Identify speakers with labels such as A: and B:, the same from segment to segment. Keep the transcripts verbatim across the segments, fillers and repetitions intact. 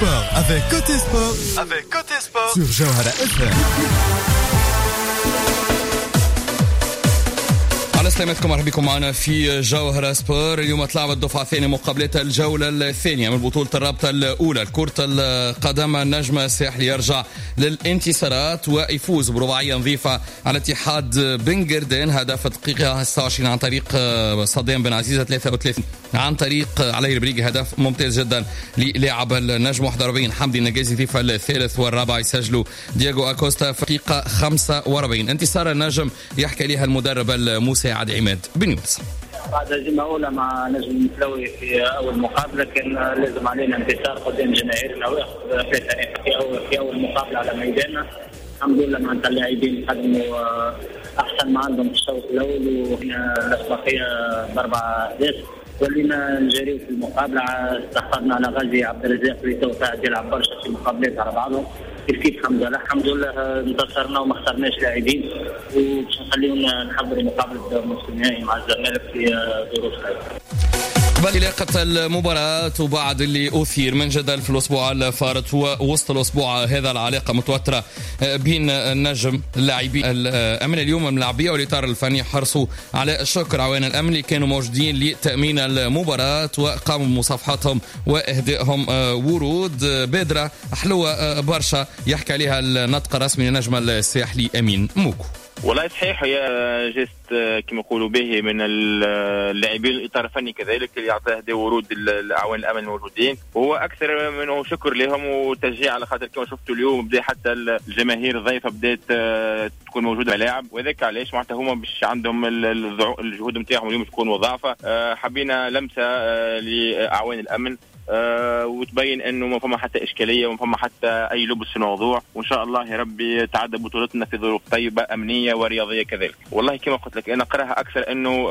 A: sport avec Côté Sport, avec Côté Sport sur Jawhara إف إم. على سلامتكم، مرحبا بكم معنا في جوهرة سبور. اليوم تلعب الدفعة الثانية مقابلة الجولة الثانية من بطولة الرابطة الأولى لكرة القدم. النجم الساحلي يرجع للانتصارات ويفوز برباعية نظيفة على اتحاد بن قردان، هدف دقيقة ستة وعشرين عن طريق صدام بن عزيزة، ثلاثة وثلاثين عن طريق علي البريقي، هدف ممتاز جدا للاعب النجم. واحد وأربعين حمدي النجازي ضيف الثالث والرابع يسجلوا دياغو أكوستا في دقيقة خمسة وأربعين. انتصار النجم يحكي لها المدرب المساعد عماد بن يونس.
B: بعد هزيمة أولى مع نجم المثلوي في أول مقابلة كان لازم علينا انتصار قدام جماهيرنا ويأخذ ثلاثة في أول في أول مقابلة على ميداننا. الحمد لله معناتها اللاعبين قدموا أحسن ما عندهم في الشوط الأول، وهنا الأسبقية بأربع أهداف. ولينا نجريو في المقابلة، استحققنا على غازي عبد الرزاق اللي تو قاعد يلعب برشا في مقابلات على بعضهم. كيف كيف الحمد لله الحمد لله انتصرنا وما خسرناش لاعبين، وباش نخليونا نحضروا مقابلة نصف النهائي مع الزمالك في ظروف خير.
A: قبل إلاقة المباراة وبعد اللي أثير من جدل في الأسبوع الفارط ووسط الأسبوع هذا العلاقة متوترة بين النجم اللاعبين الأمن اليوم الملاعبية والإطار الفني حرصوا على شكر عوان الأمن اللي كانوا موجودين لتأمين المباراة وقاموا بمصافحتهم وإهدائهم ورود. بادرة حلوة برشا يحكي عليها النطق الرسمي للنجم الساحلي أمين موكو.
C: والله صحيح، هي جست كما يقولوا به من اللاعبين الاطار الفني كذلك اللي يعطيه هدي ورود الاعوان الامن الموجودين، وهو اكثر منه شكر لهم وتشجيع، على خاطر كما شفتوا اليوم بدا حتى الجماهير الضيفه بدات تكون موجوده ملاعب، وذاك علاش معناتها هما باش عندهم الجهود نتاعهم اليوم تكون وظافه. حبينا لمسه لاعوان الامن أه وتبين انه ما فما حتى اشكاليه وما فما حتى اي لبس في الموضوع، وان شاء الله يا ربي تعدى بطولتنا في ظروف طيبه امنيه ورياضيه كذلك. والله كما قلت لك انا اقراها اكثر انه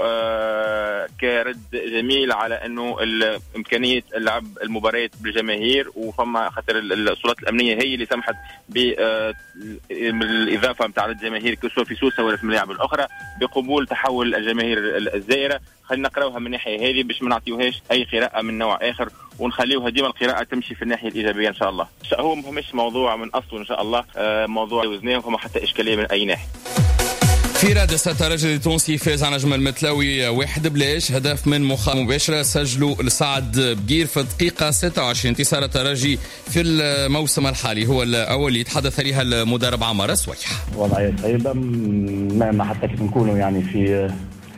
C: أه كرد جميل على انه امكانيه لعب المباريات بالجماهير، وفما خاطر السلطات الامنيه هي اللي سمحت بالاضافه نتاع الجماهير سواء في سوسه ولا في الملاعب الاخرى بقبول تحول الجماهير الزائره. خلينا نقراوها من الناحيه هذه باش ما نعطيوهاش اي قراءه من نوع اخر، ونخليوها ديما القراءة تمشي في الناحية الإيجابية إن شاء الله. هو مش موضوع من أصله إن شاء الله، موضوع وزناه وما حتى إشكالية من أي ناحية.
A: في رادس الترجي التونسي فاز على نجم المثلوي واحد بلاش، هدف من مخاطرة مباشرة سجلوا لسعد بقير في الدقيقة ستة وعشرين. انتصار الترجي في الموسم الحالي هو الأول اللي يتحدث عليها المدرب عمار السويح.
D: وضعية طيبة ما حتى كيف نكونوا يعني في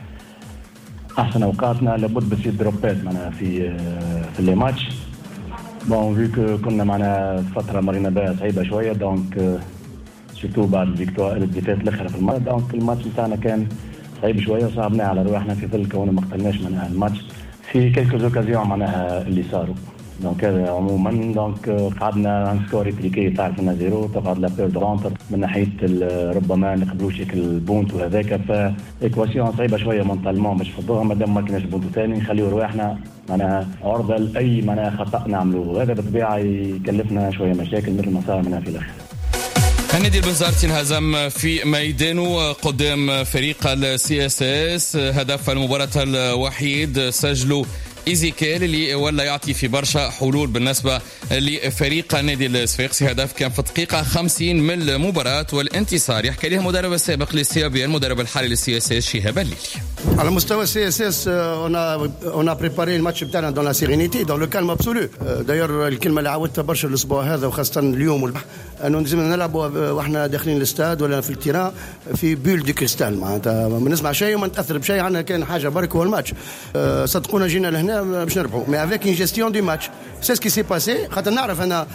D: احسن اوقاتنا، لابد بتصير دروبات معنا في في لي ماتش. بون فيك كنا معنا فتره مرينا بها صعيبه شويه، دونك سورتو بعد الفيكتوار اللي فات الاخر في الماتش، دونك الماتش بتاعنا كان صعيب شويه وصعبنا على رواحنا في ظل كونه ما قتلناش معناها الماتش في كيلكو اوكازيون معناها اللي صاروا. دونك هذا عموما دونك قعدنا نسكوري تريكي تعرف انها زيرو، تقعد لا بير دونتر من ناحيه ربما نقبلوش البونت وهذاك، فايكواسيون صعيبه شويه مونتالمون باش نفضوها مادام ما كناش بونتو ثاني نخليو رواحنا معناها عرضه لاي معناها خطا نعملوه، هذا بالطبيعه يكلفنا شويه مشاكل مثل ما صار منها في الاخر.
A: النادي البنزرتي انهزم في ميدانه قدام فريق السي اس اس، هدف المباراه الوحيد سجلوا إيزيكيل اللي ولا يعطي في برشا حلول بالنسبة لفريق النادي الصفاقسي. هدف كان في الدقيقة خمسين من المباراة والانتصار يحكي لها المدرب السابق للسي بي المدرب الحالي للسي اس اس شهاب الليلي.
E: على مستوى السي اس اس on a on a préparé الماتش بتاعنا dans la sérénité dans le calme absolu. داير الكلمة اللي عودتها برشا الأسبوع هذا وخاصة اليوم والبح أنه لازم نلعب وإحنا داخلين الاستاد ولا في التيران في بول دي كريستال، معناتها ما نسمع شيء وما نتأثر بشيء، عنا كان حاجة برك هو الماتش. صدقونا جينا لهنا باش نربحوا مي افيك ان جيستيون دو ماتش سي سكي سي باسي، خاطر نعرف انا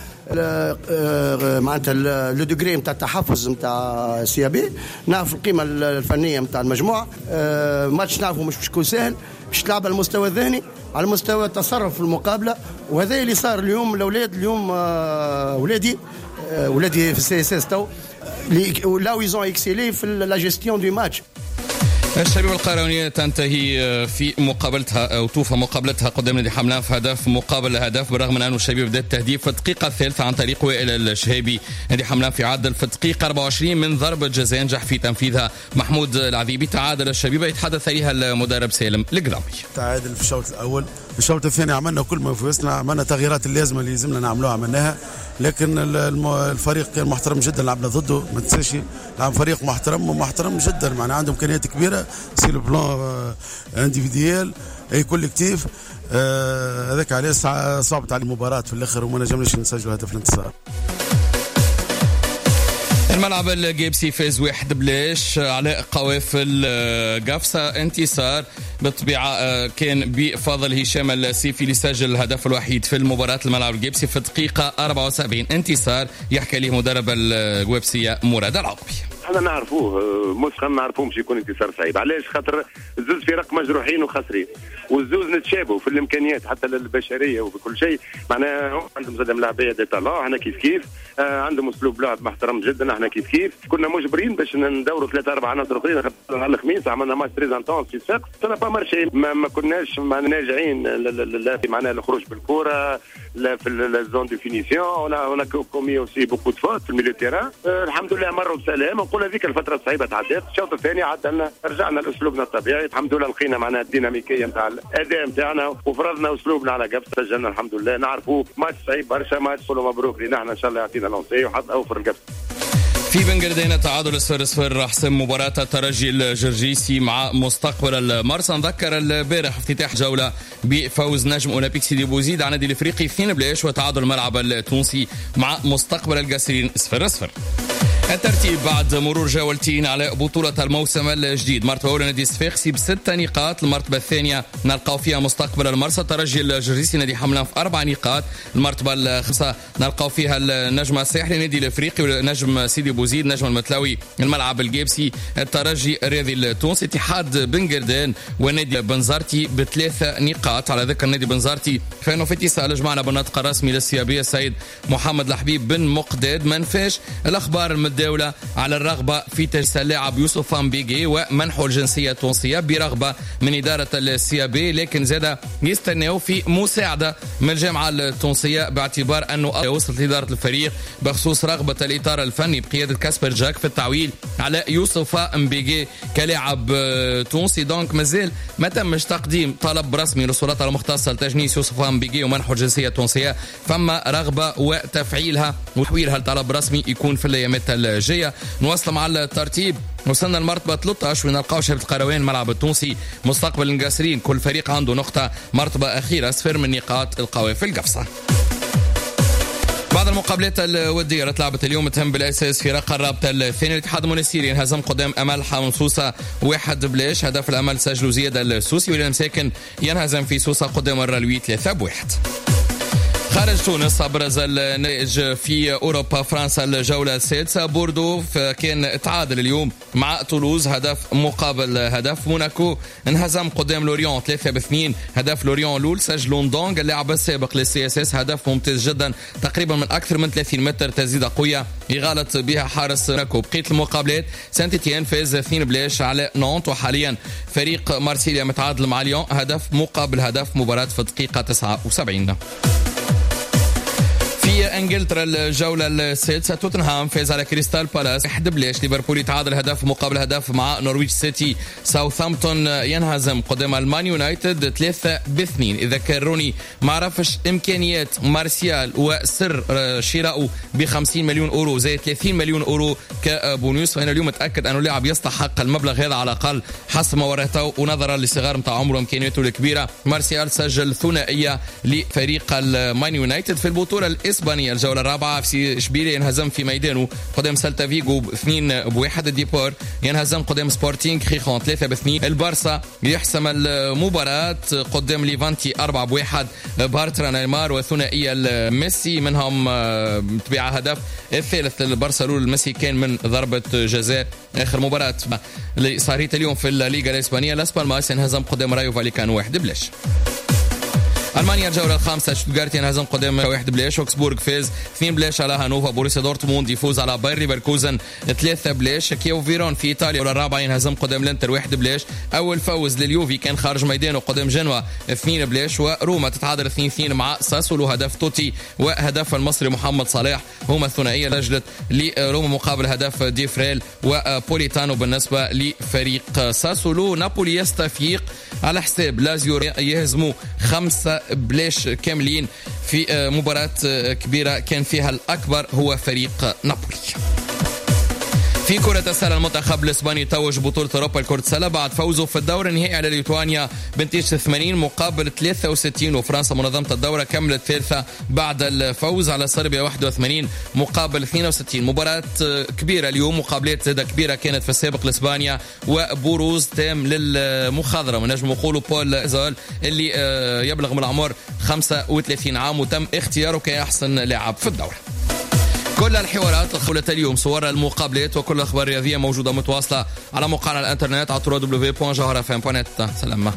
E: معناتها لو دوغري نتاع التحفظ نتاع سي بي، نعرف القيمه الفنيه نتاع المجموعه. ماتش نعرفه مش باش يكون سهل، باش تلعب على المستوى الذهني على مستوى التصرف في المقابله، وهذا اللي صار اليوم. الاولاد اليوم ولادي ولادي في السي اس اس تو لا ويزون اكسيلي في لا جيستيون دو ماتش.
A: الشبيبة القيروانية تنتهي في مقابلتها أو توفى مقابلتها قدام نادي حملان في هدف مقابل هدف، بالرغم من أن الشبيبة بدأ التهديف في الدقيقة الثالثة عن طريق وائل الشهيبي. نادي حملان في عدل في الدقيقة أربعة وعشرين من ضربة جزاء نجح في تنفيذها محمود العذيبي. تعادل الشبيبة يتحدث عليها المدرب سالم القدامي.
F: تعادل في الشوط الأول، في الشوط الثاني عملنا كل ما فوزنا، عملنا تغييرات اللازمة اللي لازمنا نعملوها عملناها، لكن الفريق كان محترم جدا، لعبنا ضده ما تنساش، لعب فريق محترم ومحترم جدا، معنا عنده امكانيات كبيره سي لو بلان انديفيديال اي كوليكتيف. هذاك علاش صعبت على المباراه في الاخر وما نجمناش نسجلوا هدف الانتصار.
A: الملعب الجيبسي فاز واحد بلاش على قوافل قفصة. انتصار بالطبيعة كان بفضل هشام السيفي اللي سجل الهدف الوحيد في المباراة. الملعب الجيبسي في الدقيقة أربعة وسبعين انتصار يحكي ليه مدرب الجويبسية مراد العقبي.
G: احنا نعرفوه مسخن نعرفوه مش يكون انتصار صعيب، علاش؟ خاطر زوز فرق مجروحين وخاسرين، والزوز نتشابهوا في الامكانيات حتى البشريه وفي كل شيء، معناها عندهم زاد ملاعبيه دي طالون، احنا كيف كيف آه عندهم اسلوب لعب محترم جدا، احنا كيف كيف كنا مجبرين باش ندوروا ثلاثه اربع عناصر اخرين. على الخميس عملنا ماتش تريز انتونس في السقف، سنا با مارشي، ما, ما كناش ناجعين لا في معناها الخروج بالكره لا في الزون دو فينيسيون، اون كومي اوسي بوكو دو فوت في الميليو تيران. آه الحمد لله مروا بسلام، ونقول هذيك الفتره الصعيبه تعدات. الشوط الثاني عدلنا رجعنا لاسلوبنا الطبيعي، الحمد لله لقينا معناها الديناميكيه نتاع الاداء نتاعنا وفرضنا اسلوبنا على قبص، سجلنا الحمد لله. نعرفوا ماتش صعيب برشا، ماتش كله مبروك لنا احنا ان شاء الله يعطينا لونسي وحط اوفر القبص.
A: في بن قردينة تعادل صفر صفر حسم مباراة الترجي الجرجيسي مع مستقبل المرسى. نذكر البارح افتتاح جولة بفوز نجم اولمبيك سيدي بوزيد على النادي الافريقي اثنين بلاش، وتعادل الملعب التونسي مع مستقبل القاسرين صفر صفر. الترتيب بعد مرور جولتين على بطولة الموسم الجديد. مرتبة أولى نادي الصفاقسي بست نقاط، المرتبة الثانية نلقاو فيها مستقبل المرسى الترجي الجرجيسي نادي حملان في أربع نقاط، المرتبة الخامسة نلقاو فيها النجم الساحلي نادي الافريقي ونجم سيدي بوزيد نجم المتلاوي الملعب الجيبسي الترجي الرياضي التونسي اتحاد بن قردان ونادي بنزرتي بثلاثة نقاط. على ذكر نادي بنزرتي فإنه في اتصال جمعنا بالناطق الرسمي للسيابية السيد محمد الحبيب بن مقداد ما نفاش الأخبار الدولة على الرغبة في تجسيد اللاعب يوسف امبيغي ومنحه الجنسية التونسية برغبة من إدارة السيابي، لكن زاد يستناو في مساعدة من الجامعة التونسية باعتبار أنه وصلت إدارة الفريق بخصوص رغبة الإطار الفني بقيادة كاسبر جاك في التعويل على يوسف امبيغي كلاعب تونسي. دونك مازال ما تمش تقديم طلب رسمي للسلطات المختصة لتجنيس يوسف امبيغي ومنحه الجنسية التونسية، فما رغبة وتفعيلها وتحويلها لطلب رسمي يكون في الأيامات الجاية. نواصل مع الترتيب، وصلنا المرتبة ثلاثة عشر ونلقاو شبيبة القيروان الملعب التونسي مستقبل القاسرين، كل فريق عنده نقطة، مرتبة أخيرة صفر من نقاط القوافل قفصة. بعد المقابلات الودية اللي تلعبت اليوم تهم بالأساس في رقة الرابطة الثاني. الاتحاد المنستيري انهزم قدام أمل حامل سوسة واحد بلاش، هدف الأمل سجلوا زياد السوسي، والى مساكن ينهزم في سوسة قدام الرلوي ثلاثة بواحد. خارج تونس أبرز النتائج في أوروبا. فرنسا الجولة السادسة، بوردو كان تعادل اليوم مع تولوز هدف مقابل هدف. موناكو انهزم قدام لوريون ثلاثة باثنين، هدف لوريون لول سجل دونغ اللاعب السابق للسي اس اس، هدف ممتاز جدا تقريبا من أكثر من ثلاثين متر، تسديدة قوية يغالط بها حارس موناكو. بقية المقابلات سانت إتيان فاز اثنين بلاش على نونت، وحاليا فريق مارسيليا متعادل مع ليون هدف مقابل هدف، مباراة في الدقيقة تسعة وسبعين. في انجلترا الجولة السادسة توتنهام فاز على كريستال بالاس واحد بلاش. ليفربول يتعادل هدف مقابل هدف مع نورويتش سيتي. ساوثهامبتون ينهزم قدام المان يونايتد ثلاثة باثنين. إذا كان روني ما عرفش إمكانيات مارسيال وسر شراؤه بخمسين مليون أورو زي ثلاثين مليون أورو كبونيوس، فأنا اليوم متأكد أنه اللاعب يستحق المبلغ هذا على الأقل حسب ما ورثه، ونظرا لصغار متاع عمره وإمكانياته الكبيرة. مارسيال سجل ثنائية لفريق المان يونايتد في البطولة الإسبانية الجولة الرابعة. في إشبيلية ينهزم في ميدانه قدام سالتا فيغو اثنين بواحد. ديبور ينهزم قدام سبورتينغ خيخون ثلاثة باثنين. البارسا يحسم المباراة قدام ليفانتي أربعة بواحد. بارترا نيمار وثنائية ميسي منهم تبيع هدف الثالث للبارسا لول ميسي كان من ضربة جزاء. آخر مباراة اللي صارت اليوم في الليغا الإسبانية لاس بالماس ينهزم قدام رايو فاليكانو واحد بلاش. ألمانيا الجولة الخامسة شتوتغارت ينهزم قدام واحد بلاش. اوكسبورغ فاز اثنين بلاش على هانوفا. بوريسيا دورتموند يفوز على باير ليفركوزن ثلاثة بلاش. كيو فيرون في ايطاليا الجولة الرابعة ينهزم قدام الانتر واحد بلاش. اول فوز لليوفي كان خارج ميدانه قدام جنوا اثنين بلاش. وروما تتعادل اثنين اثنين مع ساسولو. هدف توتي وهدف المصري محمد صلاح هما الثنائية لجلت لروما مقابل هدف ديفريل وبوليتانو بالنسبة لفريق ساسولو. نابولي يستفيق على حساب لازيو يهزموا خمسة بلاش كاملين في مباراة كبيرة كان فيها الأكبر هو فريق نابولي. في كرة السلة المنتخب الإسباني توج بطولة أوروبا لكرة السلة بعد فوزه في الدور النهائي على ليتوانيا بنتيجة ثمانين مقابل ثلاثة وستين. وفرنسا منظمة الدورة كملت ثالثة بعد الفوز على صربيا واحد وثمانين مقابل اثنين وستين. مباراة كبيرة اليوم. مقابلات زادة كبيرة كانت في السابق لإسبانيا وبروز تام للمخاضرة من نجم نقولوا بول زول اللي يبلغ من العمر خمسة وثلاثين عام وتم اختياره كأحسن لاعب في الدورة. كل الحوارات الخولة اليوم صور المقابلات وكل الأخبار الرياضية موجودة متواصلة على موقعنا الانترنت على دبليو دبليو دبليو دوت جوهر اف ام دوت نت. سلام.